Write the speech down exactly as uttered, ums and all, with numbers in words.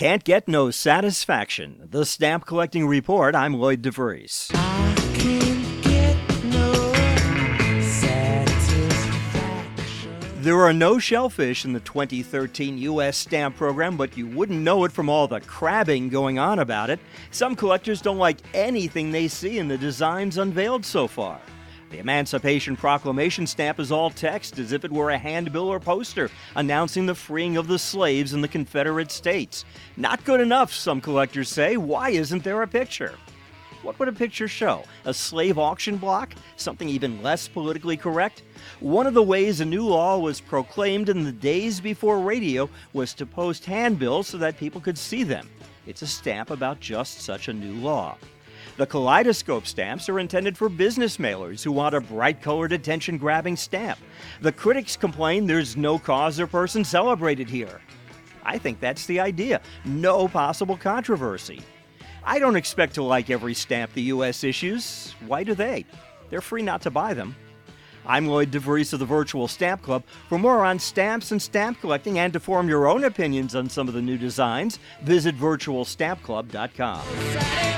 Can't get no satisfaction. The Stamp Collecting Report. I'm Lloyd DeVries. I can't get no satisfaction. There are no shellfish in the twenty thirteen U S stamp program, but you wouldn't know it from all the crabbing going on about it. Some collectors don't like anything they see in the designs unveiled so far. The Emancipation Proclamation stamp is all text, as if it were a handbill or poster announcing the freeing of the slaves in the Confederate States. Not good enough, some collectors say. Why isn't there a picture? What would a picture show? A slave auction block? Something even less politically correct? One of the ways a new law was proclaimed in the days before radio was to post handbills so that people could see them. It's a stamp about just such a new law. The kaleidoscope stamps are intended for business mailers who want a bright-colored, attention-grabbing stamp. The critics complain there's no cause or person celebrated here. I think that's the idea. No possible controversy. I don't expect to like every stamp the U S issues. Why do they? They're free not to buy them. I'm Lloyd DeVries of the Virtual Stamp Club. For more on stamps and stamp collecting and to form your own opinions on some of the new designs, visit virtual stamp club dot com.